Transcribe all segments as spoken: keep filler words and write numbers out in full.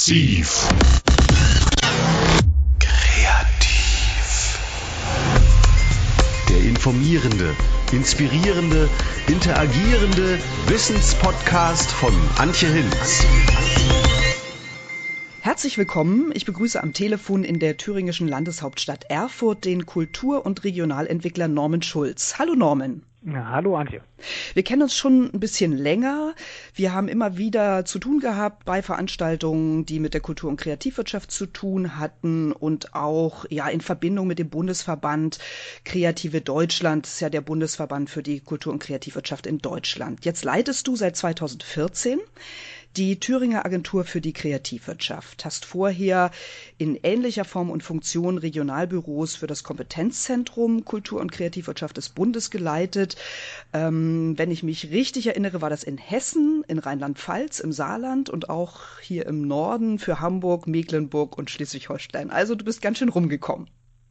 Exklusiv. Kreativ. Der informierende, inspirierende, interagierende Wissenspodcast von Antje Hinz. Herzlich willkommen. Ich begrüße am Telefon in der thüringischen Landeshauptstadt Erfurt den Kultur- und Regionalentwickler Norman Schulz. Hallo Norman. Ja, hallo Antje. Wir kennen uns schon ein bisschen länger. Wir haben immer wieder zu tun gehabt bei Veranstaltungen, die mit der Kultur- und Kreativwirtschaft zu tun hatten und auch ja in Verbindung mit dem Bundesverband Kreative Deutschland. Das ist ja der Bundesverband für die Kultur- und Kreativwirtschaft in Deutschland. Jetzt leitest du seit zweitausendvierzehn die Thüringer Agentur für die Kreativwirtschaft. Hast vorher in ähnlicher Form und Funktion Regionalbüros für das Kompetenzzentrum Kultur- und Kreativwirtschaft des Bundes geleitet. Ähm, wenn ich mich richtig erinnere, war das in Hessen, in Rheinland-Pfalz, im Saarland und auch hier im Norden für Hamburg, Mecklenburg und Schleswig-Holstein. Also du bist ganz schön rumgekommen.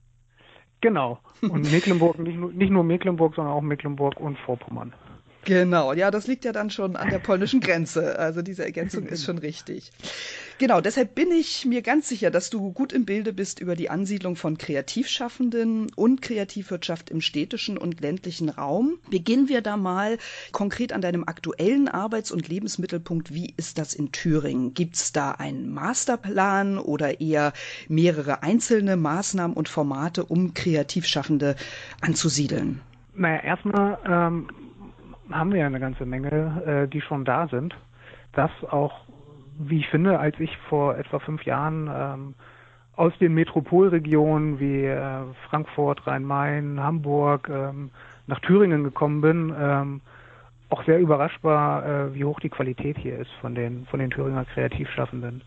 Genau. Und Mecklenburg, nicht nur, nicht nur Mecklenburg, sondern auch Mecklenburg und Vorpommern. Genau, ja, das liegt ja dann schon an der polnischen Grenze. Also diese Ergänzung ist schon richtig. Genau, deshalb bin ich mir ganz sicher, dass du gut im Bilde bist über die Ansiedlung von Kreativschaffenden und Kreativwirtschaft im städtischen und ländlichen Raum. Beginnen wir da mal konkret an deinem aktuellen Arbeits- und Lebensmittelpunkt. Wie ist das in Thüringen? Gibt es da einen Masterplan oder eher mehrere einzelne Maßnahmen und Formate, um Kreativschaffende anzusiedeln? Naja, erstmal ähm, haben wir ja eine ganze Menge, äh, die schon da sind. Das auch, wie ich finde, als ich vor etwa fünf Jahren ähm, aus den Metropolregionen wie äh, Frankfurt, Rhein-Main, Hamburg ähm, nach Thüringen gekommen bin, ähm, auch sehr überrascht war, äh, wie hoch die Qualität hier ist von den von den Thüringer Kreativschaffenden.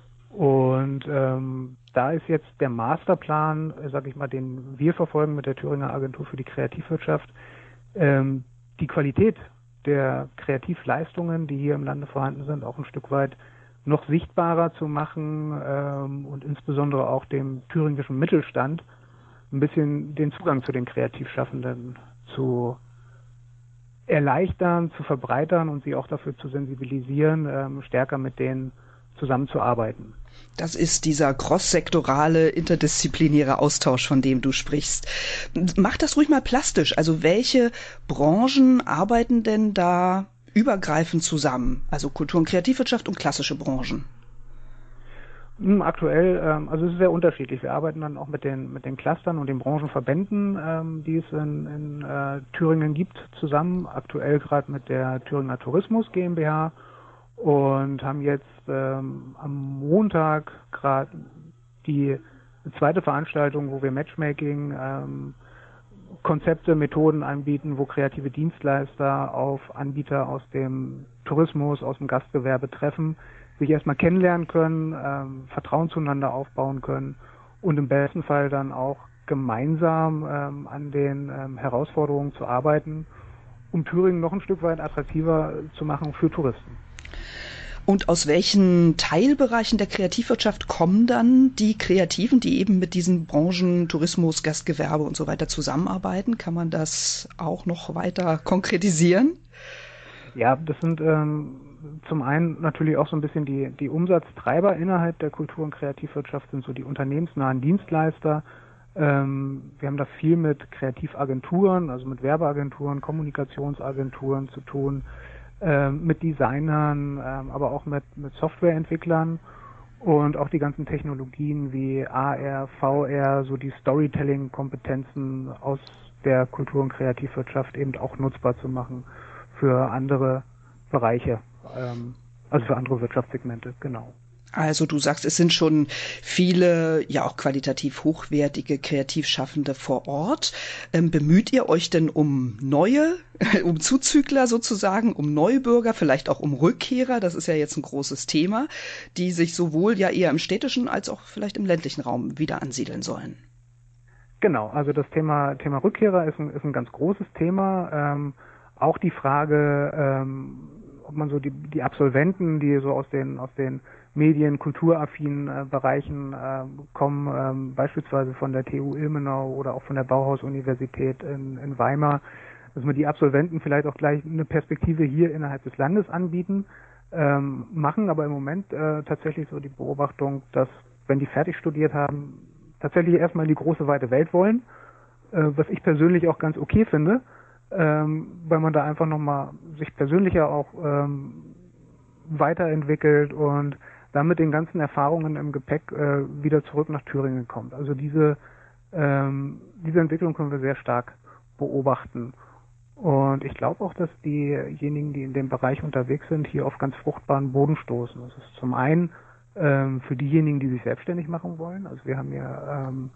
Und ähm, da ist jetzt der Masterplan, äh, sag ich mal, den wir verfolgen mit der Thüringer Agentur für die Kreativwirtschaft, ähm, die Qualität der Kreativleistungen, die hier im Lande vorhanden sind, auch ein Stück weit noch sichtbarer zu machen ähm, und insbesondere auch dem thüringischen Mittelstand ein bisschen den Zugang zu den Kreativschaffenden zu erleichtern, zu verbreitern und sie auch dafür zu sensibilisieren, ähm, stärker mit denen zusammenzuarbeiten. Das ist dieser cross-sektorale, interdisziplinäre Austausch, von dem du sprichst. Mach das ruhig mal plastisch. Also welche Branchen arbeiten denn da übergreifend zusammen? Also Kultur- und Kreativwirtschaft und klassische Branchen. Aktuell, ähm, also es ist sehr unterschiedlich. Wir arbeiten dann auch mit den mit den Clustern und den Branchenverbänden, ähm, die es in, in äh, Thüringen gibt, zusammen. Aktuell gerade mit der Thüringer Tourismus GmbH. Und haben jetzt ähm, am Montag gerade die zweite Veranstaltung, wo wir Matchmaking, ähm, Konzepte, Methoden anbieten, wo kreative Dienstleister auf Anbieter aus dem Tourismus, aus dem Gastgewerbe treffen, sich erstmal kennenlernen können, ähm, Vertrauen zueinander aufbauen können und im besten Fall dann auch gemeinsam ähm, an den ähm, Herausforderungen zu arbeiten, um Thüringen noch ein Stück weit attraktiver zu machen für Touristen. Und aus welchen Teilbereichen der Kreativwirtschaft kommen dann die Kreativen, die eben mit diesen Branchen Tourismus, Gastgewerbe und so weiter zusammenarbeiten? Kann man das auch noch weiter konkretisieren? Ja, das sind ähm, zum einen natürlich auch so ein bisschen die, die Umsatztreiber innerhalb der Kultur- und Kreativwirtschaft, sind so die unternehmensnahen Dienstleister. Ähm, wir haben da viel mit Kreativagenturen, also mit Werbeagenturen, Kommunikationsagenturen zu tun, mit Designern, aber auch mit, mit Softwareentwicklern und auch die ganzen Technologien wie A R, V R, so die Storytelling-Kompetenzen aus der Kultur- und Kreativwirtschaft eben auch nutzbar zu machen für andere Bereiche, also für andere Wirtschaftssegmente, genau. Also du sagst, es sind schon viele, ja auch qualitativ hochwertige Kreativschaffende vor Ort. Ähm, bemüht ihr euch denn um neue, um Zuzügler sozusagen, um Neubürger, vielleicht auch um Rückkehrer? Das ist ja jetzt ein großes Thema, die sich sowohl ja eher im städtischen als auch vielleicht im ländlichen Raum wieder ansiedeln sollen. Genau, also das Thema Thema Rückkehrer ist ein, ist ein ganz großes Thema. Ähm, auch die Frage, ähm, ob man so die, die Absolventen, die so aus den aus den Medien-, kulturaffinen äh, Bereichen äh, kommen, ähm, beispielsweise von der T U Ilmenau oder auch von der Bauhaus-Universität in, in Weimar, dass wir die Absolventen vielleicht auch gleich eine Perspektive hier innerhalb des Landes anbieten, ähm, machen aber im Moment äh, tatsächlich so die Beobachtung, dass, wenn die fertig studiert haben, tatsächlich erstmal in die große weite Welt wollen, äh, was ich persönlich auch ganz okay finde, ähm, weil man da einfach nochmal sich persönlicher auch ähm, weiterentwickelt und dann mit den ganzen Erfahrungen im Gepäck äh, wieder zurück nach Thüringen kommt. Also diese, ähm, diese Entwicklung können wir sehr stark beobachten. Und ich glaube auch, dass diejenigen, die in dem Bereich unterwegs sind, hier auf ganz fruchtbaren Boden stoßen. Das ist zum einen ähm, für diejenigen, die sich selbstständig machen wollen. Also wir haben ja, ähm,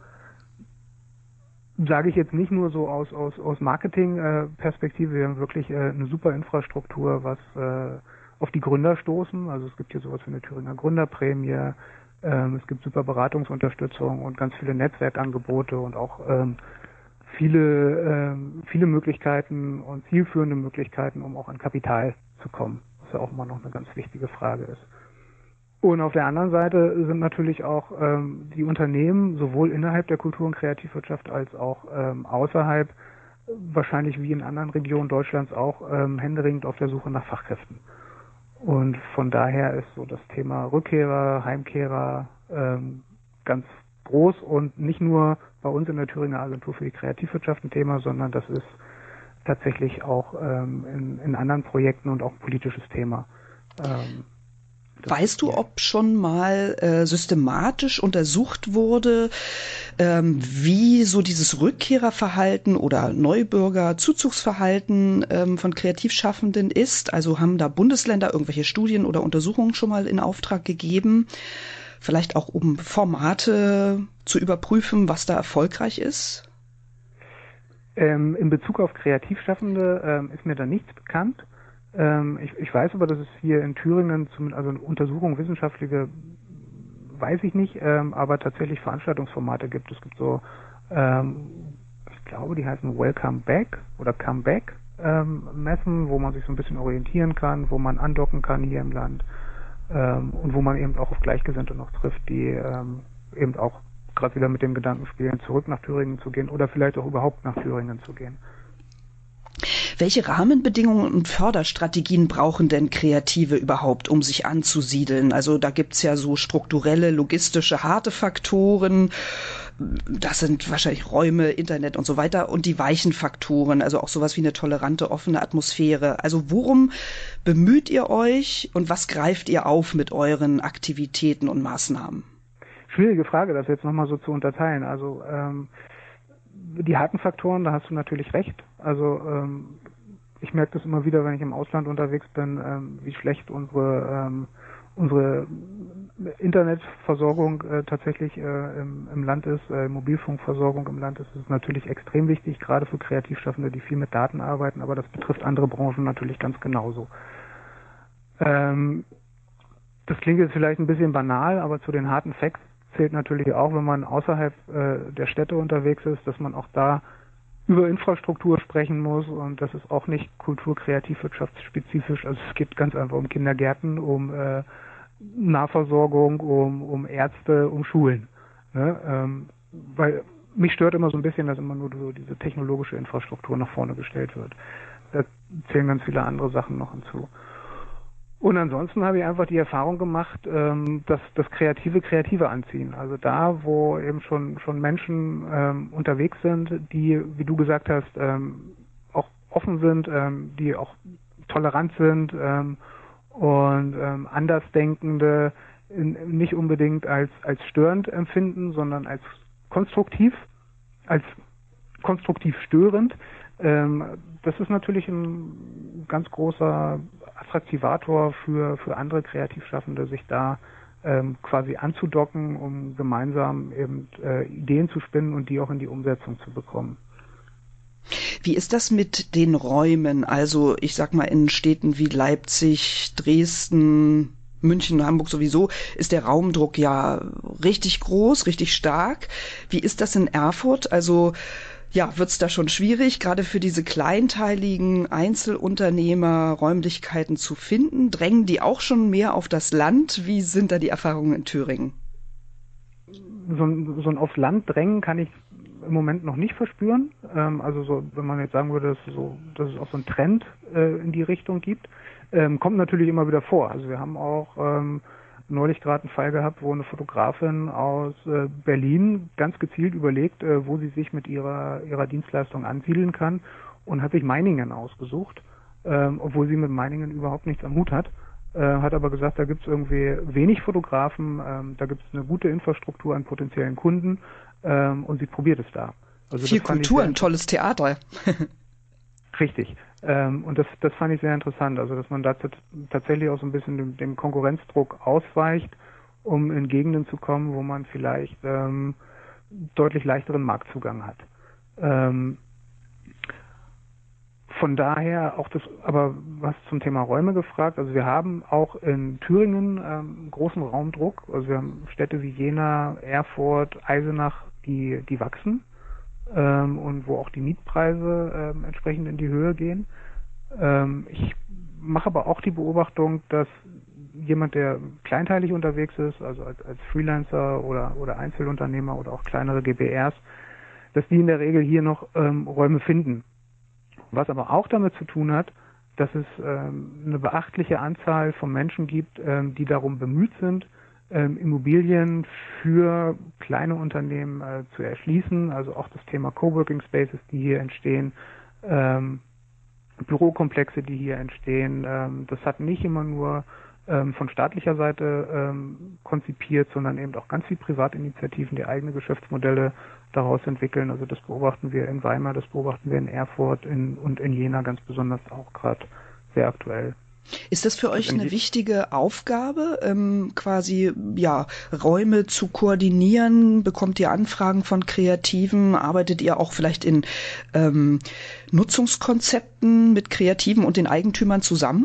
sage ich jetzt nicht nur so aus, aus, aus Marketing-Perspektive, wir haben wirklich äh, eine super Infrastruktur, was äh, auf die Gründer stoßen. Also es gibt hier sowas wie eine Thüringer Gründerprämie, ähm, es gibt super Beratungsunterstützung und ganz viele Netzwerkangebote und auch ähm, viele, ähm, viele Möglichkeiten und zielführende Möglichkeiten, um auch an Kapital zu kommen, was ja auch immer noch eine ganz wichtige Frage ist. Und auf der anderen Seite sind natürlich auch ähm, die Unternehmen sowohl innerhalb der Kultur- und Kreativwirtschaft als auch ähm, außerhalb, wahrscheinlich wie in anderen Regionen Deutschlands auch, ähm, händeringend auf der Suche nach Fachkräften. Und von daher ist so das Thema Rückkehrer, Heimkehrer ähm, ganz groß und nicht nur bei uns in der Thüringer Agentur für die Kreativwirtschaft ein Thema, sondern das ist tatsächlich auch ähm, in, in anderen Projekten und auch ein politisches Thema. Ähm, Weißt du, ob schon mal äh, systematisch untersucht wurde, ähm, wie so dieses Rückkehrerverhalten oder Neubürger, Zuzugsverhalten ähm, von Kreativschaffenden ist? Also haben da Bundesländer irgendwelche Studien oder Untersuchungen schon mal in Auftrag gegeben? Vielleicht auch, um Formate zu überprüfen, was da erfolgreich ist? Ähm, in Bezug auf Kreativschaffende ähm, ist mir da nichts bekannt. Ähm, ich, ich weiß aber, dass es hier in Thüringen, zum, also eine Untersuchung wissenschaftliche, weiß ich nicht, ähm, aber tatsächlich Veranstaltungsformate gibt. Es gibt so, ähm, ich glaube, die heißen Welcome Back oder Comeback ähm, Messen, wo man sich so ein bisschen orientieren kann, wo man andocken kann hier im Land ähm, und wo man eben auch auf Gleichgesinnte noch trifft, die ähm, eben auch gerade wieder mit dem Gedanken spielen, zurück nach Thüringen zu gehen oder vielleicht auch überhaupt nach Thüringen zu gehen. Welche Rahmenbedingungen und Förderstrategien brauchen denn Kreative überhaupt, um sich anzusiedeln? Also da gibt's ja so strukturelle, logistische, harte Faktoren. Das sind wahrscheinlich Räume, Internet und so weiter. Und die weichen Faktoren, also auch sowas wie eine tolerante, offene Atmosphäre. Also worum bemüht ihr euch und was greift ihr auf mit euren Aktivitäten und Maßnahmen? Schwierige Frage, das jetzt nochmal so zu unterteilen. Also ähm, die harten Faktoren, da hast du natürlich recht. Also ähm, ich merke das immer wieder, wenn ich im Ausland unterwegs bin, ähm, wie schlecht unsere ähm, unsere Internetversorgung äh, tatsächlich äh, im, im Land ist, äh, Mobilfunkversorgung im Land ist. Das ist natürlich extrem wichtig, gerade für Kreativschaffende, die viel mit Daten arbeiten, aber das betrifft andere Branchen natürlich ganz genauso. Ähm, das klingt jetzt vielleicht ein bisschen banal, aber zu den harten Facts zählt natürlich auch, wenn man außerhalb äh, der Städte unterwegs ist, dass man auch da über Infrastruktur sprechen muss und das ist auch nicht kultur-kreativwirtschaftsspezifisch. Also es geht ganz einfach um Kindergärten, um äh, Nahversorgung, um, um Ärzte, um Schulen. Ne? Ähm, weil mich stört immer so ein bisschen, dass immer nur so diese technologische Infrastruktur nach vorne gestellt wird. Da zählen ganz viele andere Sachen noch hinzu. Und ansonsten habe ich einfach die Erfahrung gemacht, ähm, dass das Kreative Kreative anziehen. Also da, wo eben schon schon Menschen ähm, unterwegs sind, die, wie du gesagt hast, ähm, auch offen sind, ähm, die auch tolerant sind ähm, und ähm, Andersdenkende in, nicht unbedingt als als störend empfinden, sondern als konstruktiv, als konstruktiv störend. Ähm, das ist natürlich ein ganz großer Attraktivator für, für andere Kreativschaffende, sich da ähm, quasi anzudocken, um gemeinsam eben äh, Ideen zu spinnen und die auch in die Umsetzung zu bekommen. Wie ist das mit den Räumen? Also ich sag mal, in Städten wie Leipzig, Dresden, München, Hamburg sowieso, ist der Raumdruck ja richtig groß, richtig stark. Wie ist das in Erfurt? Also ja, wird's da schon schwierig, gerade für diese kleinteiligen Einzelunternehmer Räumlichkeiten zu finden? Drängen die auch schon mehr auf das Land? Wie sind da die Erfahrungen in Thüringen? So ein, so ein aufs Land drängen kann ich im Moment noch nicht verspüren. Ähm, also so, wenn man jetzt sagen würde, dass, so, dass es auch so einen Trend äh, in die Richtung gibt. Ähm, kommt natürlich immer wieder vor. Also wir haben auch ähm, neulich gerade einen Fall gehabt, wo eine Fotografin aus äh, Berlin ganz gezielt überlegt, äh, wo sie sich mit ihrer ihrer Dienstleistung ansiedeln kann und hat sich Meiningen ausgesucht, ähm, obwohl sie mit Meiningen überhaupt nichts am Hut hat. Äh, hat aber gesagt, da gibt es irgendwie wenig Fotografen, ähm, da gibt es eine gute Infrastruktur an potenziellen Kunden ähm, und sie probiert es da. Also Viel Kultur, ein tolles Theater. Richtig. Ähm, und das, das fand ich sehr interessant, also dass man da tatsächlich auch so ein bisschen dem, dem Konkurrenzdruck ausweicht, um in Gegenden zu kommen, wo man vielleicht ähm, deutlich leichteren Marktzugang hat. Ähm, von daher auch das, aber was zum Thema Räume gefragt, also wir haben auch in Thüringen ähm, großen Raumdruck, also wir haben Städte wie Jena, Erfurt, Eisenach, die, die wachsen. Ähm, und wo auch die Mietpreise ähm, entsprechend in die Höhe gehen. Ähm, ich mache aber auch die Beobachtung, dass jemand, der kleinteilig unterwegs ist, also als, als Freelancer oder, oder Einzelunternehmer oder auch kleinere G b Rs, dass die in der Regel hier noch ähm, Räume finden. Was aber auch damit zu tun hat, dass es ähm, eine beachtliche Anzahl von Menschen gibt, ähm, die darum bemüht sind, Ähm, Immobilien für kleine Unternehmen äh, zu erschließen, also auch das Thema Coworking Spaces, die hier entstehen, ähm, Bürokomplexe, die hier entstehen. Ähm, das hat nicht immer nur ähm, von staatlicher Seite ähm, konzipiert, sondern eben auch ganz viele Privatinitiativen, die eigene Geschäftsmodelle daraus entwickeln. Also das beobachten wir in Weimar, das beobachten wir in Erfurt in, und in Jena ganz besonders auch gerade sehr aktuell. Ist das für euch eine wichtige Aufgabe, ähm, quasi ja Räume zu koordinieren? Bekommt ihr Anfragen von Kreativen? Arbeitet ihr auch vielleicht in ähm, Nutzungskonzepten mit Kreativen und den Eigentümern zusammen?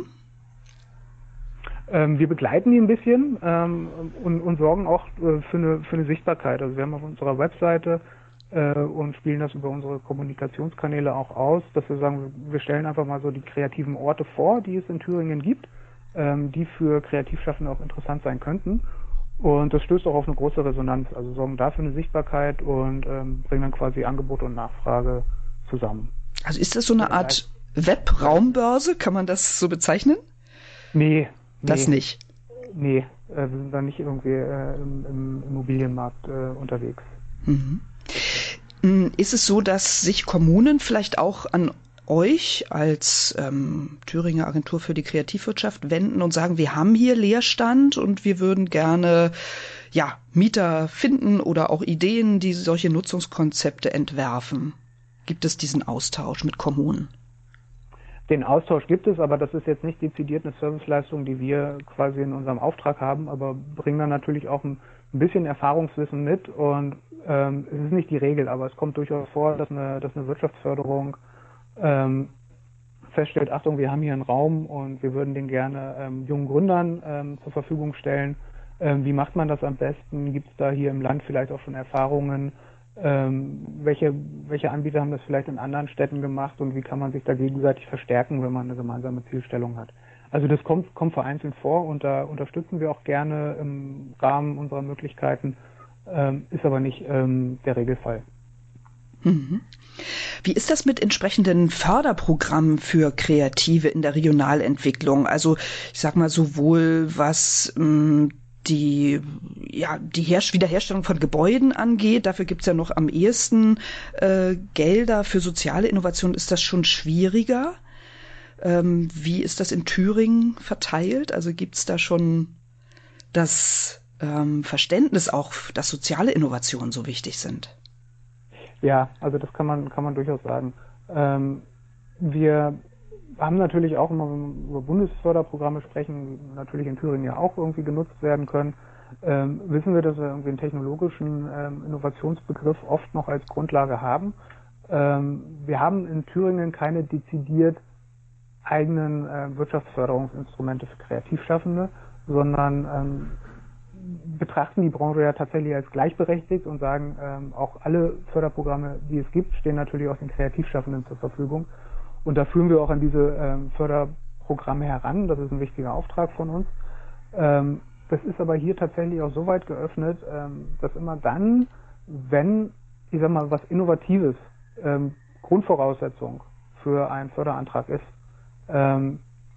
Ähm, wir begleiten die ein bisschen ähm, und, und sorgen auch äh, für, eine, für eine Sichtbarkeit. Also wir haben auf unserer Webseite äh, und spielen das über unsere Kommunikationskanäle auch aus, dass wir sagen, wir stellen einfach mal so die kreativen Orte vor, die es in Thüringen gibt, ähm, die für Kreativschaffende auch interessant sein könnten. Und das stößt auch auf eine große Resonanz. Also sorgen dafür eine Sichtbarkeit und ähm, bringen dann quasi Angebot und Nachfrage zusammen. Also ist das so eine Art Webraumbörse? Kann man das so bezeichnen? Nee. Das nee, nicht? Nee, äh, wir sind da nicht irgendwie äh, im, im Immobilienmarkt äh, unterwegs. Mhm. Ist es so, dass sich Kommunen vielleicht auch an euch als ähm, Thüringer Agentur für die Kreativwirtschaft wenden und sagen, wir haben hier Leerstand und wir würden gerne ja, Mieter finden oder auch Ideen, die solche Nutzungskonzepte entwerfen? Gibt es diesen Austausch mit Kommunen? Den Austausch gibt es, aber das ist jetzt nicht dezidiert eine Serviceleistung, die wir quasi in unserem Auftrag haben, aber bringen dann natürlich auch ein, ein bisschen Erfahrungswissen mit und ähm, es ist nicht die Regel, aber es kommt durchaus vor, dass eine, dass eine Wirtschaftsförderung ähm, feststellt, Achtung, wir haben hier einen Raum und wir würden den gerne ähm, jungen Gründern ähm, zur Verfügung stellen. Ähm, wie macht man das am besten? Gibt es da hier im Land vielleicht auch schon Erfahrungen? Ähm, welche, welche Anbieter haben das vielleicht in anderen Städten gemacht und wie kann man sich da gegenseitig verstärken, wenn man eine gemeinsame Zielstellung hat? Also das kommt, kommt vereinzelt vor und da unterstützen wir auch gerne im Rahmen unserer Möglichkeiten, ähm, ist aber nicht ähm, der Regelfall. Mhm. Wie ist das mit entsprechenden Förderprogrammen für Kreative in der Regionalentwicklung? Also ich sag mal sowohl was mh, die, ja, die Herst- Wiederherstellung von Gebäuden angeht, dafür gibt's ja noch am ehesten äh, Gelder. Für soziale Innovation ist das schon schwieriger. Ähm, wie ist das in Thüringen verteilt? Also gibt's da schon das ähm, Verständnis auch, dass soziale Innovationen so wichtig sind? Ja, also das kann man, kann man durchaus sagen. Ähm, wir haben natürlich auch, immer, wenn wir über Bundesförderprogramme sprechen, natürlich in Thüringen ja auch irgendwie genutzt werden können. Ähm, wissen wir, dass wir irgendwie einen technologischen ähm, Innovationsbegriff oft noch als Grundlage haben. Ähm, wir haben in Thüringen keine dezidiert eigenen äh, Wirtschaftsförderungsinstrumente für Kreativschaffende, sondern ähm, betrachten die Branche ja tatsächlich als gleichberechtigt und sagen, ähm, auch alle Förderprogramme, die es gibt, stehen natürlich auch den Kreativschaffenden zur Verfügung. Und da führen wir auch an diese ähm, Förderprogramme heran. Das ist ein wichtiger Auftrag von uns. Ähm, das ist aber hier tatsächlich auch so weit geöffnet, ähm, dass immer dann, wenn, ich sag mal, was Innovatives ähm, Grundvoraussetzung für einen Förderantrag ist, ähm,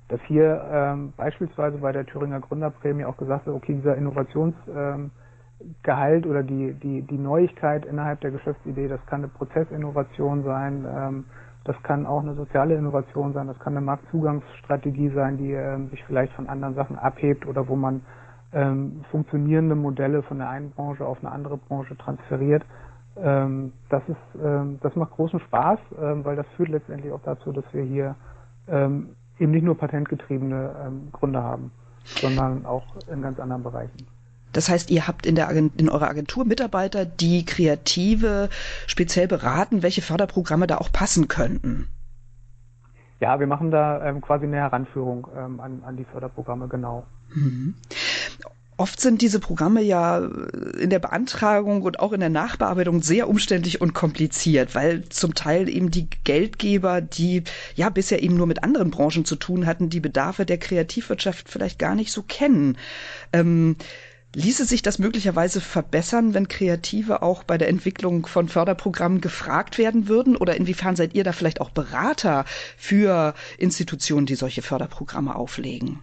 dass hier ähm, beispielsweise bei der Thüringer Gründerprämie auch gesagt wird, okay, dieser Innovationsgehalt ähm, oder die, die, die Neuigkeit innerhalb der Geschäftsidee, das kann eine Prozessinnovation sein, ähm, das kann auch eine soziale Innovation sein, das kann eine Marktzugangsstrategie sein, die ähm, sich vielleicht von anderen Sachen abhebt oder wo man ähm, funktionierende Modelle von der einen Branche auf eine andere Branche transferiert. Ähm, das ist, ähm, das macht großen Spaß, ähm, weil das führt letztendlich auch dazu, dass wir hier ähm, eben nicht nur patentgetriebene ähm, Gründer haben, sondern auch in ganz anderen Bereichen. Das heißt, ihr habt in, der Agent- in eurer Agentur Mitarbeiter, die Kreative speziell beraten, welche Förderprogramme da auch passen könnten. Ja, wir machen da ähm, quasi eine Heranführung ähm, an, an die Förderprogramme, genau. Mhm. Oft sind diese Programme ja in der Beantragung und auch in der Nachbearbeitung sehr umständlich und kompliziert, weil zum Teil eben die Geldgeber, die ja bisher eben nur mit anderen Branchen zu tun hatten, die Bedarfe der Kreativwirtschaft vielleicht gar nicht so kennen. Ähm, ließe sich das möglicherweise verbessern, wenn Kreative auch bei der Entwicklung von Förderprogrammen gefragt werden würden? Oder inwiefern seid ihr da vielleicht auch Berater für Institutionen, die solche Förderprogramme auflegen?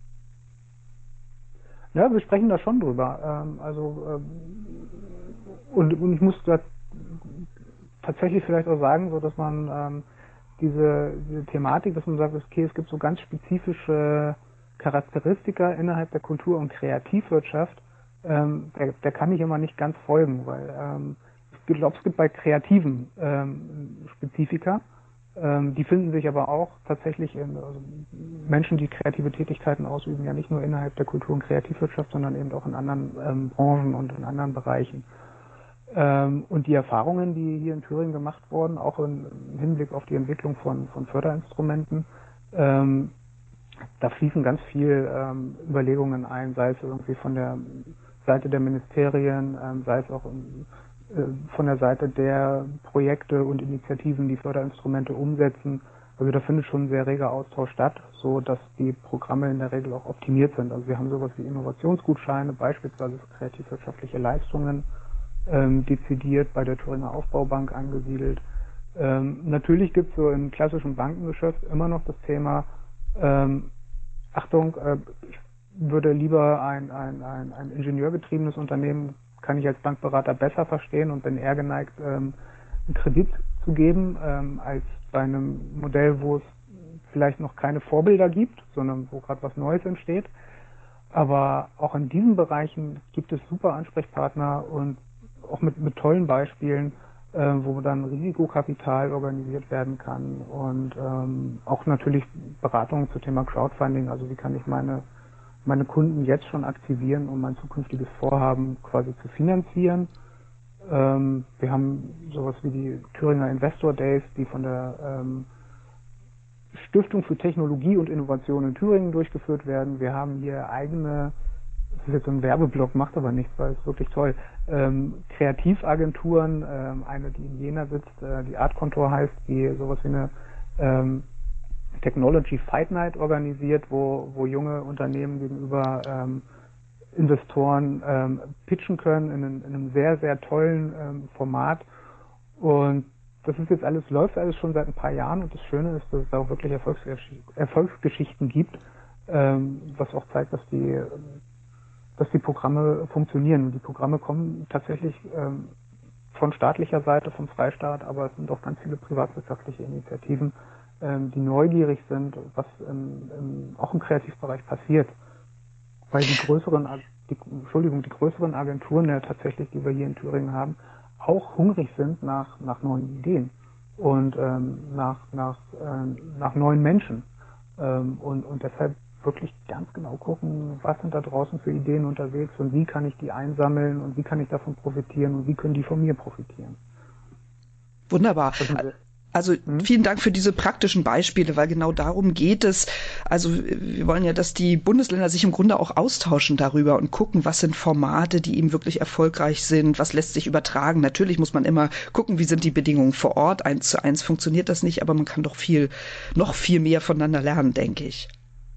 Ja, wir sprechen da schon drüber. Ähm, also ähm, und, und ich muss da tatsächlich vielleicht auch sagen, so dass man ähm, diese, diese Thematik, dass man sagt, okay, es gibt so ganz spezifische Charakteristika innerhalb der Kultur- und Kreativwirtschaft, ähm, der, der kann ich immer nicht ganz folgen, weil ähm, ich glaube, es gibt bei Kreativen ähm, Spezifika. Die finden sich aber auch tatsächlich in also Menschen, die kreative Tätigkeiten ausüben, ja nicht nur innerhalb der Kultur- und Kreativwirtschaft, sondern eben auch in anderen ähm, Branchen und in anderen Bereichen. Ähm, und die Erfahrungen, die hier in Thüringen gemacht wurden, auch im Hinblick auf die Entwicklung von, von Förderinstrumenten, ähm, da fließen ganz viel ähm, Überlegungen ein, sei es irgendwie von der Seite der Ministerien, ähm, sei es auch im von der Seite der Projekte und Initiativen, die Förderinstrumente umsetzen. Also da findet schon ein sehr reger Austausch statt, so dass die Programme in der Regel auch optimiert sind. Also wir haben sowas wie Innovationsgutscheine, beispielsweise für kreativwirtschaftliche Leistungen, ähm, dezidiert bei der Thüringer Aufbaubank angesiedelt. Ähm, natürlich gibt es so im klassischen Bankengeschäft immer noch das Thema, ähm, Achtung, äh, ich würde lieber ein, ein, ein, ein ingenieurgetriebenes Unternehmen kann ich als Bankberater besser verstehen und bin eher geneigt, ähm, einen Kredit zu geben, ähm, als bei einem Modell, wo es vielleicht noch keine Vorbilder gibt, sondern wo gerade was Neues entsteht. Aber auch in diesen Bereichen gibt es super Ansprechpartner und auch mit, mit tollen Beispielen, äh, wo dann Risikokapital organisiert werden kann und ähm, auch natürlich Beratungen zum Thema Crowdfunding, also wie kann ich meine meine Kunden jetzt schon aktivieren, um mein zukünftiges Vorhaben quasi zu finanzieren. Ähm, wir haben sowas wie die Thüringer Investor Days, die von der ähm, Stiftung für Technologie und Innovation in Thüringen durchgeführt werden. Wir haben hier eigene, das ist jetzt so ein Werbeblock, macht aber nichts, weil es wirklich toll, ähm, Kreativagenturen, ähm, eine, die in Jena sitzt, äh, die Art Contour heißt, die sowas wie eine ähm, Technology Fight Night organisiert, wo, wo junge Unternehmen gegenüber ähm, Investoren ähm, pitchen können in, in einem sehr, sehr tollen ähm, Format. Und das ist jetzt alles, läuft alles schon seit ein paar Jahren und das Schöne ist, dass es da auch wirklich Erfolgsgesch- Erfolgsgeschichten gibt, ähm, was auch zeigt, dass die, dass die Programme funktionieren. Und die Programme kommen tatsächlich ähm, von staatlicher Seite, vom Freistaat, aber es sind auch ganz viele privatwirtschaftliche Initiativen, die neugierig sind, was im, im, auch im Kreativbereich passiert. Weil die größeren, die, Entschuldigung, die größeren Agenturen ja tatsächlich, die wir hier in Thüringen haben, auch hungrig sind nach, nach neuen Ideen und ähm, nach, nach, äh, nach neuen Menschen. Ähm, und, und deshalb wirklich ganz genau gucken, was sind da draußen für Ideen unterwegs und wie kann ich die einsammeln und wie kann ich davon profitieren und wie können die von mir profitieren. Wunderbar. Also vielen Dank für diese praktischen Beispiele, weil genau darum geht es. Also wir wollen ja, dass die Bundesländer sich im Grunde auch austauschen darüber und gucken, was sind Formate, die eben wirklich erfolgreich sind, was lässt sich übertragen. Natürlich muss man immer gucken, wie sind die Bedingungen vor Ort. Eins zu eins funktioniert das nicht, aber man kann doch viel, noch viel mehr voneinander lernen, denke ich.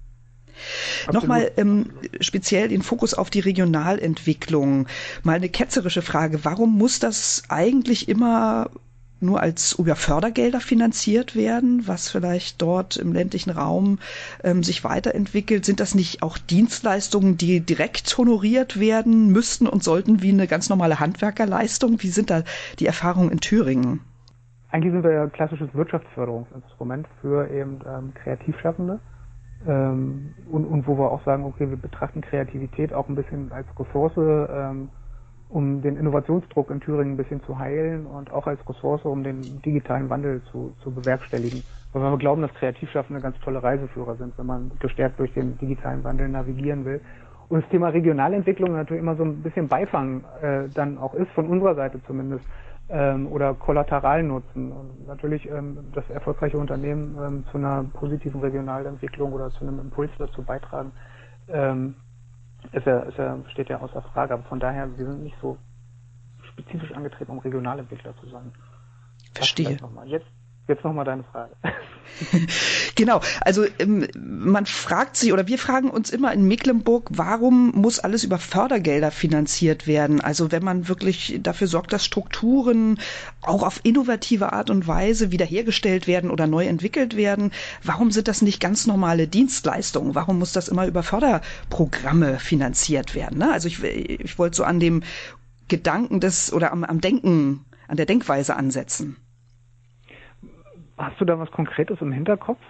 Nochmal ähm, speziell den Fokus auf die Regionalentwicklung. Mal eine ketzerische Frage. Warum muss das eigentlich immer nur als über Fördergelder finanziert werden, was vielleicht dort im ländlichen Raum ähm, sich weiterentwickelt? Sind das nicht auch Dienstleistungen, die direkt honoriert werden müssten und sollten wie eine ganz normale Handwerkerleistung? Wie sind da die Erfahrungen in Thüringen? Eigentlich sind wir ja ein klassisches Wirtschaftsförderungsinstrument für eben ähm, Kreativschaffende ähm, und, und wo wir auch sagen, okay, wir betrachten Kreativität auch ein bisschen als Ressource, ähm, um den Innovationsdruck in Thüringen ein bisschen zu heilen und auch als Ressource, um den digitalen Wandel zu, zu bewerkstelligen. Weil wir glauben, dass Kreativschaffende ganz tolle Reiseführer sind, wenn man gestärkt durch den digitalen Wandel navigieren will. Und das Thema Regionalentwicklung natürlich immer so ein bisschen Beifang äh, dann auch ist, von unserer Seite zumindest, ähm, oder Kollateralnutzen. Und natürlich ähm, das erfolgreiche Unternehmen ähm, zu einer positiven Regionalentwicklung oder zu einem Impuls dazu beitragen, ähm, Ist ja, ist ja, steht ja außer Frage. Aber von daher, wir sind nicht so spezifisch angetreten, um Regionalentwickler zu sein. Verstehe. Noch mal. Jetzt, jetzt nochmal deine Frage. Genau, also ähm, man fragt sich oder wir fragen uns immer in Mecklenburg, warum muss alles über Fördergelder finanziert werden? Also wenn man wirklich dafür sorgt, dass Strukturen auch auf innovative Art und Weise wiederhergestellt werden oder neu entwickelt werden, warum sind das nicht ganz normale Dienstleistungen? Warum muss das immer über Förderprogramme finanziert werden? Ne? Also ich, ich wollte so an dem Gedanken des oder am, am Denken, an der Denkweise ansetzen. Hast du da was Konkretes im Hinterkopf?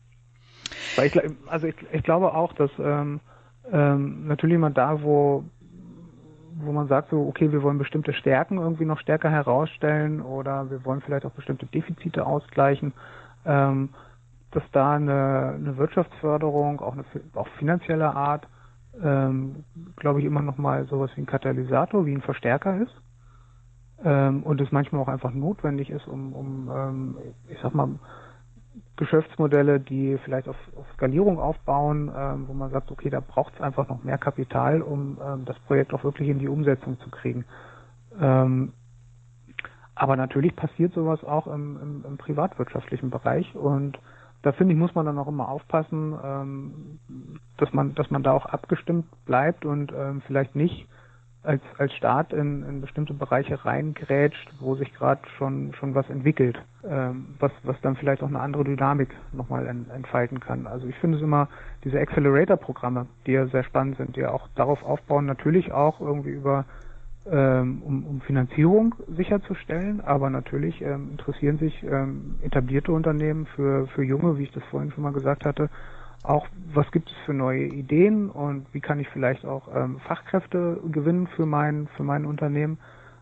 Weil ich, also ich, ich glaube auch, dass ähm, ähm, natürlich mal da, wo wo man sagt, so okay, wir wollen bestimmte Stärken irgendwie noch stärker herausstellen oder wir wollen vielleicht auch bestimmte Defizite ausgleichen, ähm, dass da eine, eine Wirtschaftsförderung, auch eine auch finanzielle Art, ähm, glaube ich, immer noch mal sowas wie ein Katalysator, wie ein Verstärker ist. Ähm, und es manchmal auch einfach notwendig ist, um, um ähm, ich sag mal, Geschäftsmodelle, die vielleicht auf, auf Skalierung aufbauen, ähm, wo man sagt, okay, da braucht es einfach noch mehr Kapital, um ähm, das Projekt auch wirklich in die Umsetzung zu kriegen. Ähm, aber natürlich passiert sowas auch im, im, im privatwirtschaftlichen Bereich und da finde ich, muss man dann auch immer aufpassen, ähm, dass man, dass man da auch abgestimmt bleibt und ähm, vielleicht nicht als als Staat in, in bestimmte Bereiche reingrätscht, wo sich gerade schon schon was entwickelt, ähm, was was dann vielleicht auch eine andere Dynamik nochmal en, entfalten kann. Also ich finde es immer, diese Accelerator-Programme, die ja sehr spannend sind, die ja auch darauf aufbauen, natürlich auch irgendwie über ähm, um, um Finanzierung sicherzustellen, aber natürlich ähm, interessieren sich ähm, etablierte Unternehmen für für junge, wie ich das vorhin schon mal gesagt hatte, auch, was gibt es für neue Ideen und wie kann ich vielleicht auch ähm, Fachkräfte gewinnen für mein für mein Unternehmen.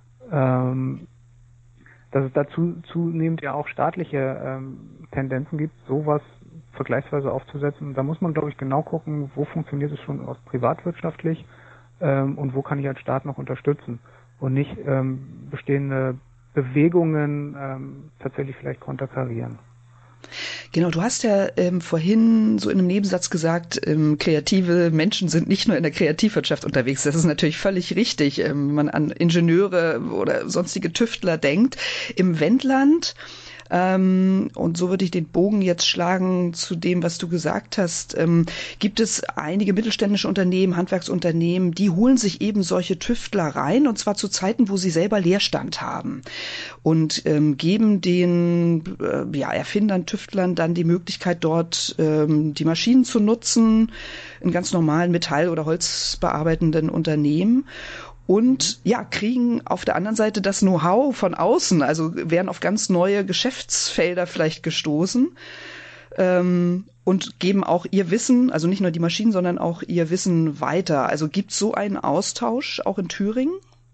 Ähm, dass es dazu zunehmend ja auch staatliche ähm, Tendenzen gibt, sowas vergleichsweise aufzusetzen. Da muss man, glaube ich, genau gucken, wo funktioniert es schon aus privatwirtschaftlich ähm, und wo kann ich als Staat noch unterstützen und nicht ähm, bestehende Bewegungen ähm, tatsächlich vielleicht konterkarieren. Genau, du hast ja ähm, vorhin so in einem Nebensatz gesagt, ähm, kreative Menschen sind nicht nur in der Kreativwirtschaft unterwegs. Das ist natürlich völlig richtig, ähm, wenn man an Ingenieure oder sonstige Tüftler denkt. Im Wendland, ähm, und so würde ich den Bogen jetzt schlagen zu dem, was du gesagt hast, ähm, gibt es einige mittelständische Unternehmen, Handwerksunternehmen, die holen sich eben solche Tüftler rein, und zwar zu Zeiten, wo sie selber Leerstand haben und ähm, geben den äh, ja, Erfindern, Tüftlern dann die Möglichkeit, dort ähm, die Maschinen zu nutzen in ganz normalen Metall- oder holzbearbeitenden Unternehmen. Und ja, kriegen auf der anderen Seite das Know-how von außen, also werden auf ganz neue Geschäftsfelder vielleicht gestoßen ähm, und geben auch ihr Wissen, also nicht nur die Maschinen, sondern auch ihr Wissen weiter. Also gibt es so einen Austausch auch in Thüringen?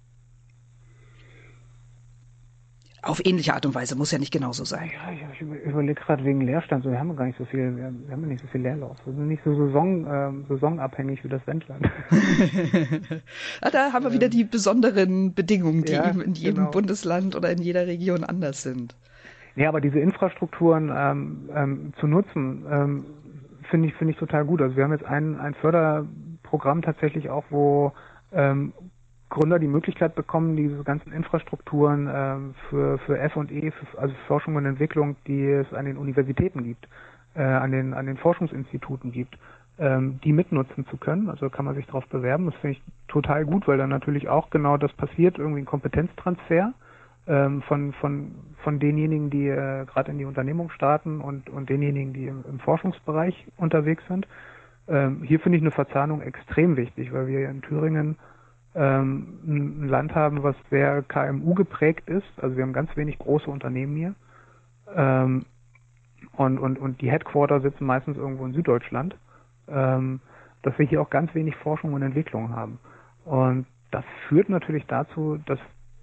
Auf ähnliche Art und Weise, muss ja nicht genauso sein. Ja, ich, ich überlege gerade wegen Leerstand, so, wir haben gar nicht so viel, wir haben, wir haben nicht so viel Leerlauf. Wir sind nicht so saison, ähm, saisonabhängig wie das Wendland. Ja, da haben wir wieder die besonderen Bedingungen, die ja, eben in jedem genau. Bundesland oder in jeder Region anders sind. Ja, aber diese Infrastrukturen ähm, ähm, zu nutzen, ähm, finde ich, finde ich total gut. Also wir haben jetzt ein, ein Förderprogramm tatsächlich auch, wo ähm, Gründer die Möglichkeit bekommen, diese ganzen Infrastrukturen ähm, für für F und E, für, also Forschung und Entwicklung, die es an den Universitäten gibt, äh, an den an den Forschungsinstituten gibt, ähm, die mitnutzen zu können. Also kann man sich darauf bewerben. Das finde ich total gut, weil dann natürlich auch genau das passiert, irgendwie ein Kompetenztransfer ähm, von, von, von denjenigen, die äh, gerade in die Unternehmung starten und, und denjenigen, die im, im Forschungsbereich unterwegs sind. Ähm, hier finde ich eine Verzahnung extrem wichtig, weil wir in Thüringen ähm, ein Land haben, was sehr K M U geprägt ist. Also wir haben ganz wenig große Unternehmen hier. Ähm, und, und, und die Headquarter sitzen meistens irgendwo in Süddeutschland. Ähm, dass wir hier auch ganz wenig Forschung und Entwicklung haben. Und das führt natürlich dazu, dass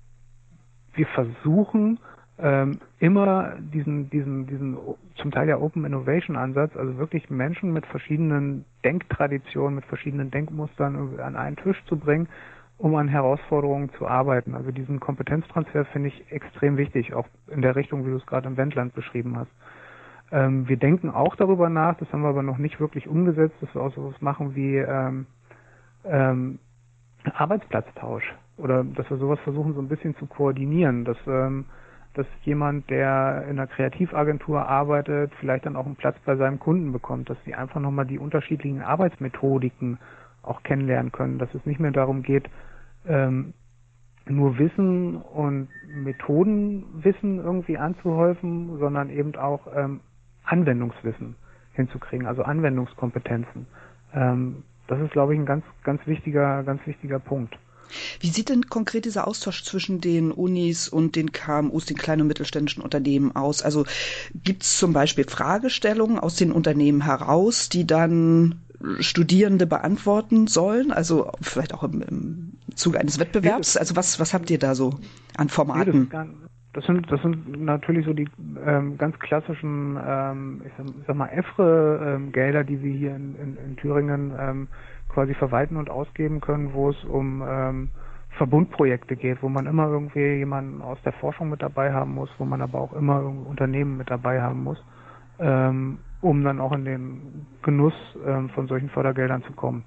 wir versuchen, ähm, immer diesen, diesen, diesen zum Teil ja Open Innovation Ansatz, also wirklich Menschen mit verschiedenen Denktraditionen, mit verschiedenen Denkmustern an einen Tisch zu bringen, um an Herausforderungen zu arbeiten. Also diesen Kompetenztransfer finde ich extrem wichtig, auch in der Richtung, wie du es gerade im Wendland beschrieben hast. Ähm, wir denken auch darüber nach, das haben wir aber noch nicht wirklich umgesetzt, dass wir auch sowas machen wie ähm, ähm, Arbeitsplatztausch oder dass wir sowas versuchen, so ein bisschen zu koordinieren, dass, ähm, dass jemand, der in einer Kreativagentur arbeitet, vielleicht dann auch einen Platz bei seinem Kunden bekommt, dass sie einfach nochmal die unterschiedlichen Arbeitsmethodiken auch kennenlernen können, dass es nicht mehr darum geht, ähm, nur Wissen und Methodenwissen irgendwie anzuhäufen, sondern eben auch ähm, Anwendungswissen hinzukriegen, also Anwendungskompetenzen. Ähm, das ist, glaube ich, ein ganz, ganz wichtiger, ganz wichtiger Punkt. Wie sieht denn konkret dieser Austausch zwischen den Unis und den K M Us, den kleinen und mittelständischen Unternehmen aus? Also gibt es zum Beispiel Fragestellungen aus den Unternehmen heraus, die dann Studierende beantworten sollen? Also vielleicht auch im, im Zuge eines Wettbewerbs? Also was, was habt ihr da so an Formaten? Das sind, das sind natürlich so die ähm, ganz klassischen, ähm, ich, sag, ich sag mal, E F R E-Gelder, ähm, die wir hier in, in, in Thüringen ähm, quasi verwalten und ausgeben können, wo es um ähm, Verbundprojekte geht, wo man immer irgendwie jemanden aus der Forschung mit dabei haben muss, wo man aber auch immer Unternehmen mit dabei haben muss, ähm, um dann auch in den Genuss ähm, von solchen Fördergeldern zu kommen.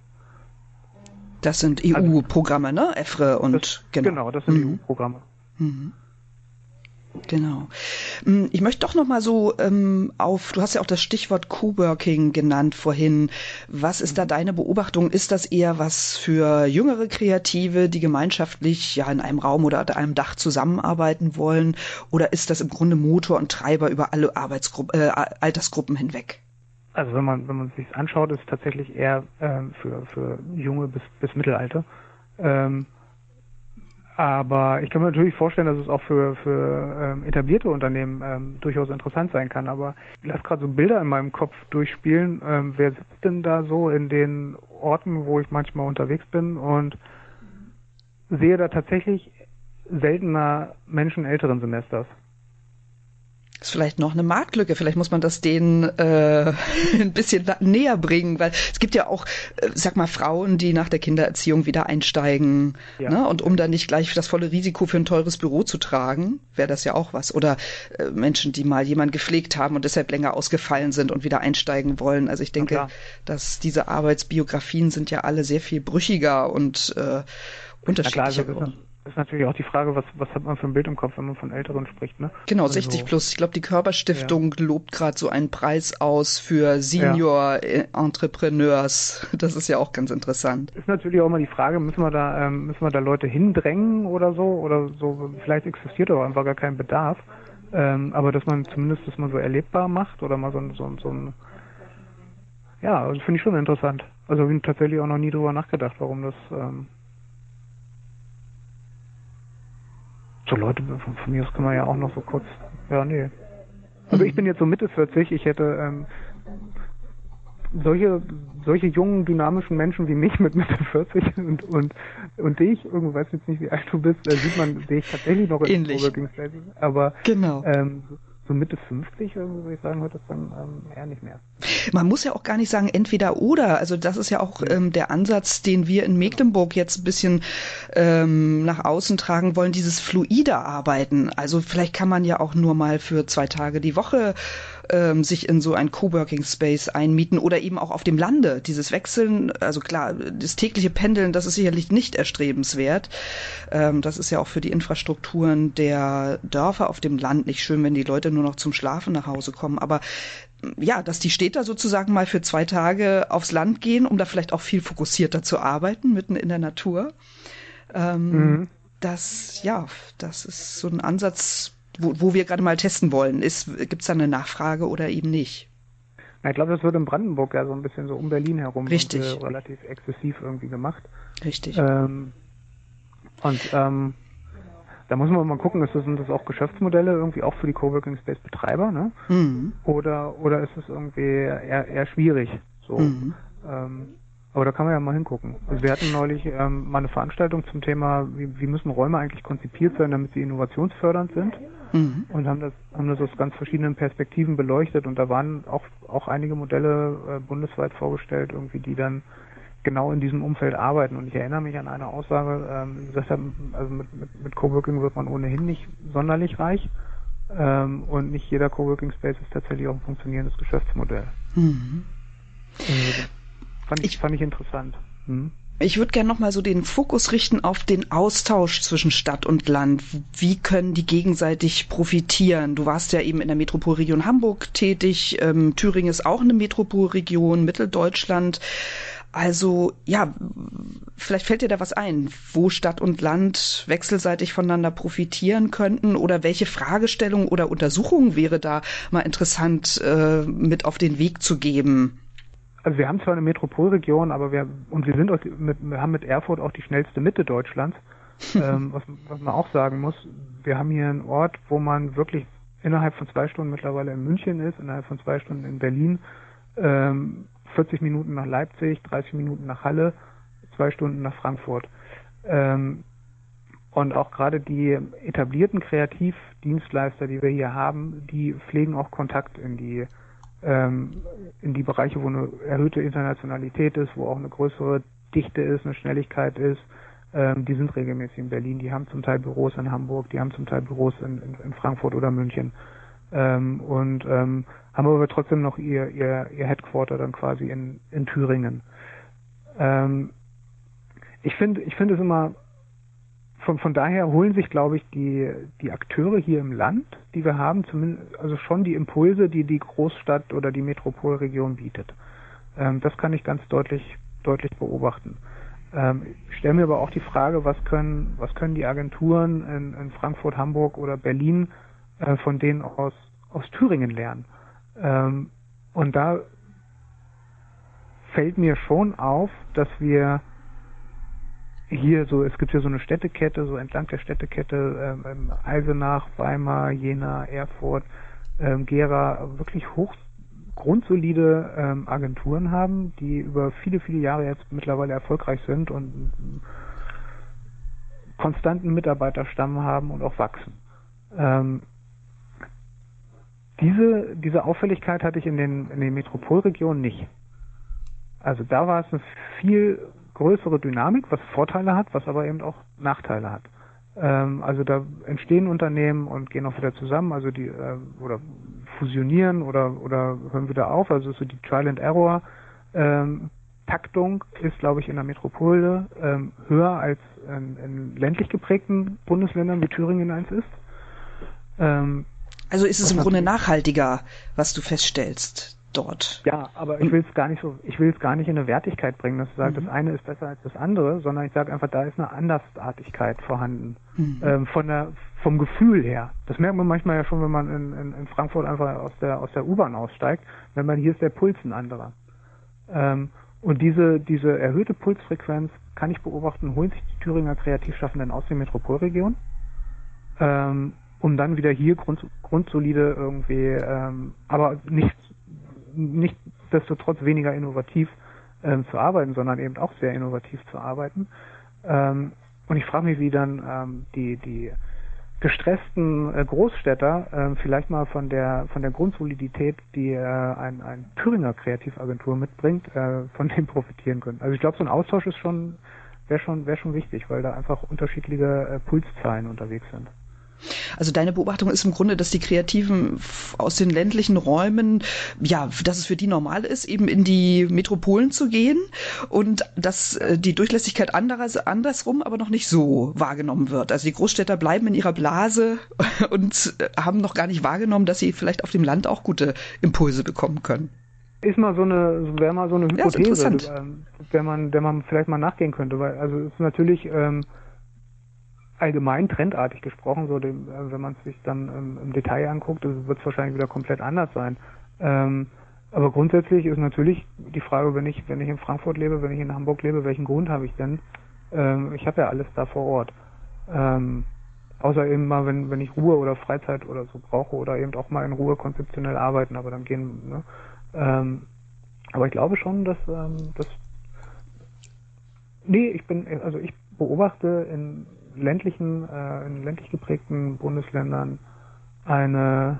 Das sind E U-Programme, ne? E F R E und das, genau. Genau, das sind mhm. E U-Programme. Mhm. Genau. Ich möchte doch noch mal so ähm, auf, du hast ja auch das Stichwort Coworking genannt vorhin. Was ist da deine Beobachtung? Ist das eher was für jüngere Kreative, die gemeinschaftlich ja in einem Raum oder unter einem Dach zusammenarbeiten wollen? Oder ist das im Grunde Motor und Treiber über alle Arbeitsgruppen, äh, Altersgruppen hinweg? Also wenn man wenn man sich anschaut, ist es tatsächlich eher ähm, für für junge bis bis Mittelalte. Ähm, Aber ich kann mir natürlich vorstellen, dass es auch für, für ähm, etablierte Unternehmen ähm, durchaus interessant sein kann. Aber ich lasse gerade so Bilder in meinem Kopf durchspielen. Ähm, wer sitzt denn da so in den Orten, wo ich manchmal unterwegs bin und sehe da tatsächlich seltener Menschen älteren Semesters? Das ist vielleicht noch eine Marktlücke. Vielleicht muss man das denen äh, ein bisschen näher bringen, weil es gibt ja auch, äh, sag mal, Frauen, die nach der Kindererziehung wieder einsteigen. Ja. Ne? Und um dann nicht gleich das volle Risiko für ein teures Büro zu tragen, wäre das ja auch was. Oder äh, Menschen, die mal jemanden gepflegt haben und deshalb länger ausgefallen sind und wieder einsteigen wollen. Also ich denke, ja, dass diese Arbeitsbiografien sind ja alle sehr viel brüchiger und äh, unterschiedlicher geworden. Das ist natürlich auch die Frage, was, was hat man für ein Bild im Kopf, wenn man von Älteren spricht, ne? Genau, sechzig also, plus. Ich glaube, die Körperstiftung ja. lobt gerade so einen Preis aus für Senior ja. Entrepreneurs. Das ist ja auch ganz interessant. Ist natürlich auch immer die Frage, müssen wir da, ähm, müssen wir da Leute hindrängen oder so? Oder so, vielleicht existiert auch einfach gar kein Bedarf. Ähm, aber dass man zumindest das mal so erlebbar macht oder mal so, so, so ein, ja, das finde ich schon interessant. Also habe ich tatsächlich auch noch nie drüber nachgedacht, warum das, ähm, so Leute, von, von mir aus kann man ja auch noch so kurz, ja, nee. Also ich bin jetzt so Mitte vierzig, ich hätte ähm, solche solche jungen, dynamischen Menschen wie mich mit Mitte vierzig und und und dich, irgendwie weiß jetzt nicht, wie alt du bist, da sieht man, sehe ich tatsächlich noch in Coworking Spaces, aber genau. ähm, so Mitte fünfzig, irgendwie würde ich sagen, wird das dann ähm, eher nicht mehr. Man muss ja auch gar nicht sagen entweder oder. Also das ist ja auch ähm, der Ansatz, den wir in Mecklenburg jetzt ein bisschen ähm, nach außen tragen wollen, dieses fluide Arbeiten. Also vielleicht kann man ja auch nur mal für zwei Tage die Woche ähm, sich in so ein Coworking Space einmieten oder eben auch auf dem Lande. Dieses Wechseln, also klar, das tägliche Pendeln, das ist sicherlich nicht erstrebenswert. Ähm, das ist ja auch für die Infrastrukturen der Dörfer auf dem Land nicht schön, wenn die Leute nur noch zum Schlafen nach Hause kommen. Aber ja, dass die Städter sozusagen mal für zwei Tage aufs Land gehen, um da vielleicht auch viel fokussierter zu arbeiten, mitten in der Natur. Ähm, mhm. das, ja, das ist so ein Ansatz, wo, wo wir gerade mal testen wollen. Gibt es da eine Nachfrage oder eben nicht? Na, ich glaube, das wird in Brandenburg ja so ein bisschen so um Berlin herum Richtig. Und, äh, relativ exzessiv irgendwie gemacht. Richtig. Ähm, und ähm, da muss man mal gucken, ist das, sind das auch Geschäftsmodelle irgendwie auch für die Coworking Space Betreiber, ne? Mhm. Oder oder ist es irgendwie eher, eher schwierig? So. Mhm. Ähm, aber da kann man ja mal hingucken. Also wir hatten neulich ähm, mal eine Veranstaltung zum Thema, wie, wie müssen Räume eigentlich konzipiert sein, damit sie innovationsfördernd sind. Mhm. Und haben das haben das aus ganz verschiedenen Perspektiven beleuchtet und da waren auch auch einige Modelle äh, bundesweit vorgestellt, irgendwie die dann genau in diesem Umfeld arbeiten. Und ich erinnere mich an eine Aussage, ähm, die gesagt haben, also mit, mit, mit Coworking wird man ohnehin nicht sonderlich reich ähm, und nicht jeder Coworking Space ist tatsächlich auch ein funktionierendes Geschäftsmodell. Mhm. Also, fand ich, Ich- fand ich interessant. Hm? Ich würde gerne nochmal so den Fokus richten auf den Austausch zwischen Stadt und Land. Wie können die gegenseitig profitieren? Du warst ja eben in der Metropolregion Hamburg tätig. Ähm, Thüringen ist auch eine Metropolregion, Mitteldeutschland. Also ja, vielleicht fällt dir da was ein, wo Stadt und Land wechselseitig voneinander profitieren könnten oder welche Fragestellungen oder Untersuchungen wäre da mal interessant äh, mit auf den Weg zu geben? Also wir haben zwar eine Metropolregion, aber wir und wir sind auch mit, wir haben mit Erfurt auch die schnellste Mitte Deutschlands. ähm, was, was man auch sagen muss, wir haben hier einen Ort, wo man wirklich innerhalb von zwei Stunden mittlerweile in München ist, innerhalb von zwei Stunden in Berlin, ähm, vierzig Minuten nach Leipzig, dreißig Minuten nach Halle, zwei Stunden nach Frankfurt. Ähm, und auch gerade die etablierten Kreativdienstleister, die wir hier haben, die pflegen auch Kontakt in die in die Bereiche, wo eine erhöhte Internationalität ist, wo auch eine größere Dichte ist, eine Schnelligkeit ist, ähm, die sind regelmäßig in Berlin. Die haben zum Teil Büros in Hamburg, die haben zum Teil Büros in, in, in Frankfurt oder München ähm, und ähm, haben aber trotzdem noch ihr, ihr, ihr Headquarter dann quasi in, in Thüringen. Ähm, ich finde ich finde es immer Von, von daher holen sich, glaube ich, die, die Akteure hier im Land, die wir haben, zumindest, also schon die Impulse, die die Großstadt oder die Metropolregion bietet. Ähm, das kann ich ganz deutlich, deutlich beobachten. Ähm, ich stelle mir aber auch die Frage, was können, was können die Agenturen in, in Frankfurt, Hamburg oder Berlin äh, von denen aus, aus Thüringen lernen? Ähm, und da fällt mir schon auf, dass wir hier so, es gibt ja so eine Städtekette, so entlang der Städtekette, ähm, Eisenach, Weimar, Jena, Erfurt, ähm, Gera, wirklich hoch grundsolide ähm, Agenturen haben, die über viele, viele Jahre jetzt mittlerweile erfolgreich sind und einen konstanten Mitarbeiterstamm haben und auch wachsen. Ähm, diese, diese Auffälligkeit hatte ich in den, in den Metropolregionen nicht. Also da war es eine viel größere Dynamik, was Vorteile hat, was aber eben auch Nachteile hat. Ähm, also da entstehen Unternehmen und gehen auch wieder zusammen, also die äh, oder fusionieren oder oder hören wieder auf. Also so die Trial and Error ähm, Taktung ist, glaube ich, in der Metropole ähm, höher als in, in ländlich geprägten Bundesländern wie Thüringen eins ist. Ähm, also ist es im Grunde nachhaltiger, was du feststellst dort. Ja, aber ich will es gar nicht so, ich will es gar nicht in eine Wertigkeit bringen, dass du sagst, mhm. das eine ist besser als das andere, sondern ich sage einfach, da ist eine Andersartigkeit vorhanden. Mhm. Ähm, von der, vom Gefühl her. Das merkt man manchmal ja schon, wenn man in, in, in Frankfurt einfach aus der, aus der U-Bahn aussteigt. Wenn man, hier ist der Puls ein anderer. Ähm, und diese, diese erhöhte Pulsfrequenz kann ich beobachten, holen sich die Thüringer Kreativschaffenden aus der Metropolregion, ähm, um dann wieder hier grund, grundsolide irgendwie, ähm, aber nicht nichtsdestotrotz weniger innovativ ähm, zu arbeiten, sondern eben auch sehr innovativ zu arbeiten. Ähm, und ich frage mich, wie dann ähm, die, die gestressten äh, Großstädter äh, vielleicht mal von der von der Grundsolidität, die äh, ein, ein Thüringer Kreativagentur mitbringt, äh, von dem profitieren können. Also ich glaube, so ein Austausch ist schon wäre schon wäre schon wichtig, weil da einfach unterschiedliche äh, Pulszahlen unterwegs sind. Also deine Beobachtung ist im Grunde, dass die Kreativen aus den ländlichen Räumen, ja, dass es für die normal ist, eben in die Metropolen zu gehen und dass die Durchlässigkeit anderes, andersrum aber noch nicht so wahrgenommen wird. Also die Großstädter bleiben in ihrer Blase und haben noch gar nicht wahrgenommen, dass sie vielleicht auf dem Land auch gute Impulse bekommen können. Ist mal so eine, wäre mal so eine Hypothese, ja, der man, der man vielleicht mal nachgehen könnte, weil also es ist natürlich ähm, allgemein trendartig gesprochen, so dem, äh, wenn man es sich dann ähm, im Detail anguckt, wird es wahrscheinlich wieder komplett anders sein. Ähm, aber grundsätzlich ist natürlich die Frage, wenn ich, wenn ich in Frankfurt lebe, wenn ich in Hamburg lebe, welchen Grund habe ich denn? Ähm, ich habe ja alles da vor Ort. Ähm, außer eben mal, wenn, wenn ich Ruhe oder Freizeit oder so brauche oder eben auch mal in Ruhe konzeptionell arbeiten, aber dann gehen, ne? Ähm, aber ich glaube schon, dass, ähm, dass, nee, ich bin, also ich beobachte in ländlichen, äh, in ländlich geprägten Bundesländern eine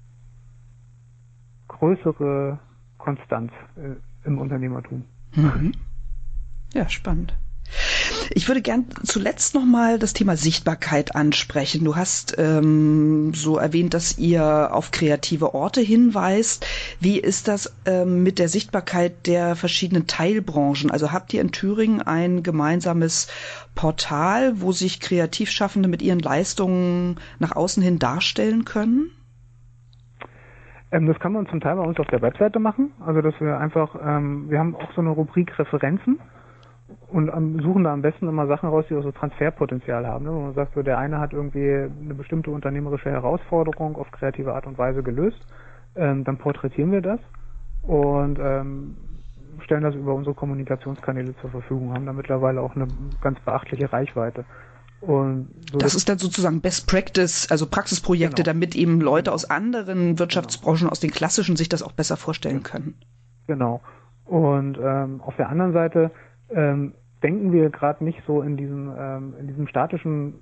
größere Konstanz äh, im Unternehmertum. Mhm. Ja, spannend. Ich würde gern zuletzt nochmal das Thema Sichtbarkeit ansprechen. Du hast ähm, so erwähnt, dass ihr auf kreative Orte hinweist. Wie ist das ähm, mit der Sichtbarkeit der verschiedenen Teilbranchen? Also habt ihr in Thüringen ein gemeinsames Portal, wo sich Kreativschaffende mit ihren Leistungen nach außen hin darstellen können? Ähm, das kann man zum Teil bei uns auf der Webseite machen. Also dass wir einfach, ähm, wir haben auch so eine Rubrik Referenzen. Und am, suchen da am besten immer Sachen raus, die auch so Transferpotenzial haben. Ne? Wo man sagt, so der eine hat irgendwie eine bestimmte unternehmerische Herausforderung auf kreative Art und Weise gelöst. Ähm, dann porträtieren wir das und ähm, stellen das über unsere Kommunikationskanäle zur Verfügung. Haben da mittlerweile auch eine ganz beachtliche Reichweite. Und so das ist dann sozusagen Best Practice, also Praxisprojekte, genau. Damit eben Leute genau. aus anderen Wirtschaftsbranchen, genau. aus den klassischen, sich das auch besser vorstellen genau. können. Genau. Und ähm, auf der anderen Seite Ähm, denken wir gerade nicht so in diesem ähm, in diesem statischen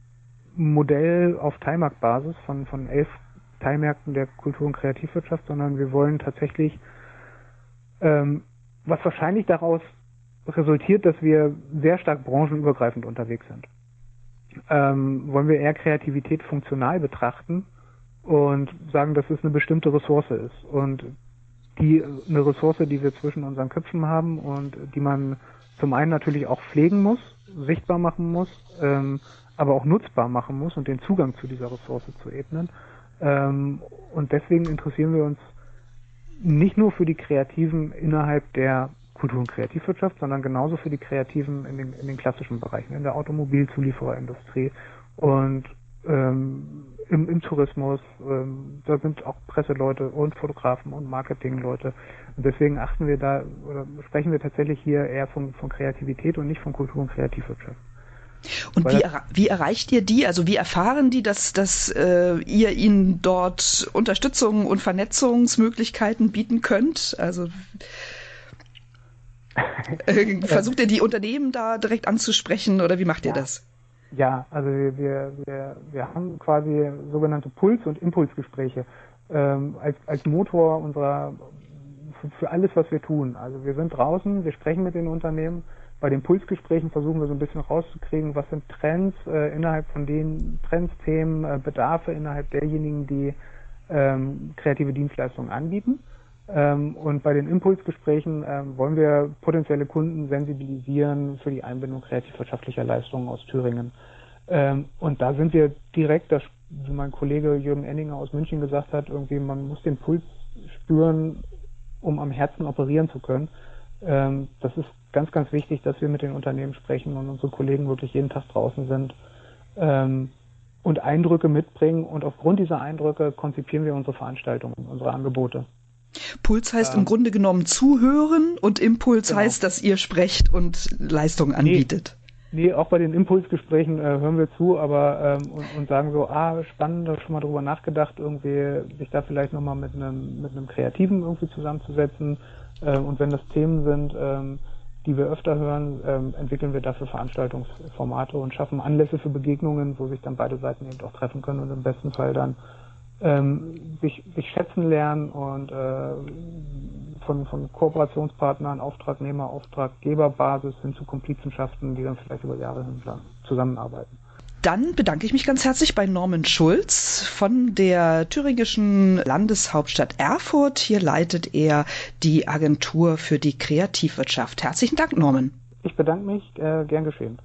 Modell auf Teilmarktbasis von von elf Teilmärkten der Kultur- und Kreativwirtschaft, sondern wir wollen tatsächlich, ähm, was wahrscheinlich daraus resultiert, dass wir sehr stark branchenübergreifend unterwegs sind. Ähm, wollen wir eher Kreativität funktional betrachten und sagen, dass es eine bestimmte Ressource ist und die eine Ressource, die wir zwischen unseren Köpfen haben und die man zum einen natürlich auch pflegen muss, sichtbar machen muss, ähm, aber auch nutzbar machen muss und den Zugang zu dieser Ressource zu ebnen. Ähm, und deswegen interessieren wir uns nicht nur für die Kreativen innerhalb der Kultur- und Kreativwirtschaft, sondern genauso für die Kreativen in den, in den klassischen Bereichen, in der Automobilzuliefererindustrie und ähm, im, im Tourismus. Ähm, da sind auch Presseleute und Fotografen und Marketingleute. Und deswegen achten wir da oder sprechen wir tatsächlich hier eher von, von Kreativität und nicht von Kultur- und Kreativwirtschaft. Und wie, er, wie erreicht ihr die? Also wie erfahren die, dass, dass äh, ihr ihnen dort Unterstützung und Vernetzungsmöglichkeiten bieten könnt? Also äh, versucht ihr die Unternehmen da direkt anzusprechen oder wie macht ihr ja. das? Ja, also wir, wir, wir, wir haben quasi sogenannte Puls- und Impulsgespräche ähm, als, als Motor unserer für, für alles, was wir tun. Also wir sind draußen, wir sprechen mit den Unternehmen. Bei den Pulsgesprächen versuchen wir so ein bisschen rauszukriegen, was sind Trends äh, innerhalb von den Trends, Themen, äh, Bedarfe innerhalb derjenigen, die ähm, kreative Dienstleistungen anbieten. Ähm, und bei den Impulsgesprächen ähm, wollen wir potenzielle Kunden sensibilisieren für die Einbindung kreativwirtschaftlicher Leistungen aus Thüringen. Ähm, und da sind wir direkt, das, wie mein Kollege Jürgen Enninger aus München gesagt hat, irgendwie man muss den Puls spüren, um am Herzen operieren zu können. Ähm, das ist ganz, ganz wichtig, dass wir mit den Unternehmen sprechen und unsere Kollegen wirklich jeden Tag draußen sind ähm, und Eindrücke mitbringen. Und aufgrund dieser Eindrücke konzipieren wir unsere Veranstaltungen, unsere Angebote. Puls heißt ähm, im Grunde genommen zuhören und Impuls genau. heißt, dass ihr sprecht und Leistungen anbietet. Nee, nee auch bei den Impulsgesprächen äh, hören wir zu, aber ähm, und, und sagen so, ah, spannend, da schon mal drüber nachgedacht, irgendwie sich da vielleicht nochmal mit einem mit einem Kreativen irgendwie zusammenzusetzen. Äh, und wenn das Themen sind, ähm, die wir öfter hören, ähm, entwickeln wir dafür Veranstaltungsformate und schaffen Anlässe für Begegnungen, wo sich dann beide Seiten eben auch treffen können und im besten Fall dann ähm, sich, sich schätzen lernen und äh, von, von Kooperationspartnern, Auftragnehmer, Auftraggeberbasis hin zu Komplizenschaften, die dann vielleicht über Jahre hin zusammenarbeiten. Dann bedanke ich mich ganz herzlich bei Norman Schulz von der thüringischen Landeshauptstadt Erfurt. Hier leitet er die Agentur für die Kreativwirtschaft. Herzlichen Dank, Norman. Ich bedanke mich, äh, gern geschehen.